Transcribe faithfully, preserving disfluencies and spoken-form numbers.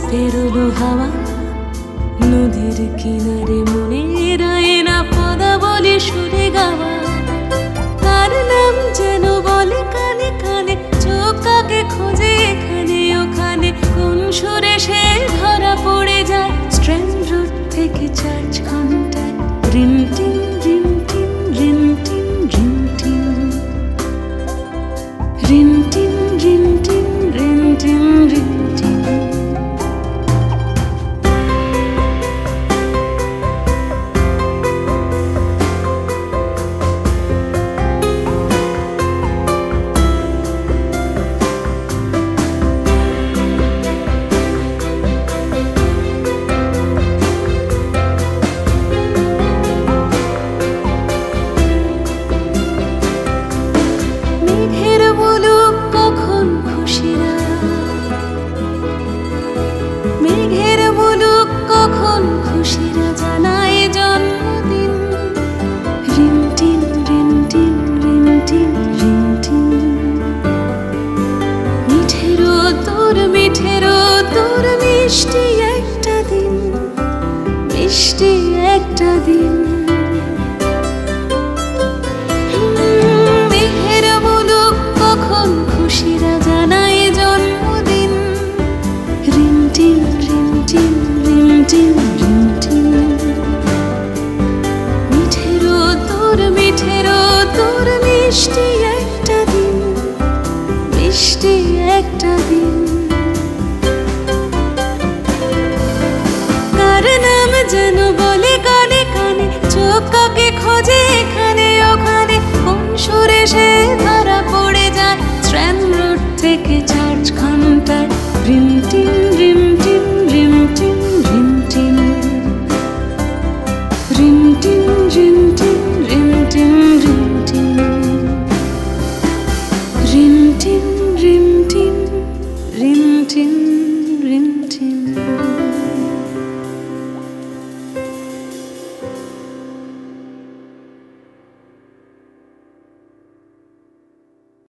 পেরোলো হাওয়া নদীর কিনারে, মনের আয়না পদাবলী সুরে গাওয়া। তার নাম যেন বলে কানে কানে, চোখ কাকে খোঁজে এখানে ওখানে, কোন সুরে সে ধরা পড়ে যায়। স্ট্র্যান্ড রোড থেকে চার্চ ঘন্টায় রিনটিন রিনটিন রিনটিন রিনটিন রিনটিন রিনটিন রিনটিন রিনটিন। মেঘের মুলুক কখন খুশিরা, মেঘের মুলুক কখন খুশিরা জানায় জন্মদিন। রিনটিন রিনটিন রিনটিন রিনটিন। মিঠেরো তোর মিঠেরো তোর মিষ্টি একটা দিন, মিষ্টি একটা দিন। মেঘের মুলুক কখন খুশিরা জানায় জন্মদিন। রিনটিন রিনটিন রিনটিন রিনটিন। মিঠেরো তোর মিঠেরো তোর মিষ্টি একটা দিন, মিষ্টি একটা দিন। কার নাম যেন বলে কানে কানে, চোখ কাকে খোঁজে এখানে ওখানে, কোন সুরে সে ধরা পড়ে যায়। স্ট্র্যান্ড রোড থেকে চার্চ ঘন্টায় রিন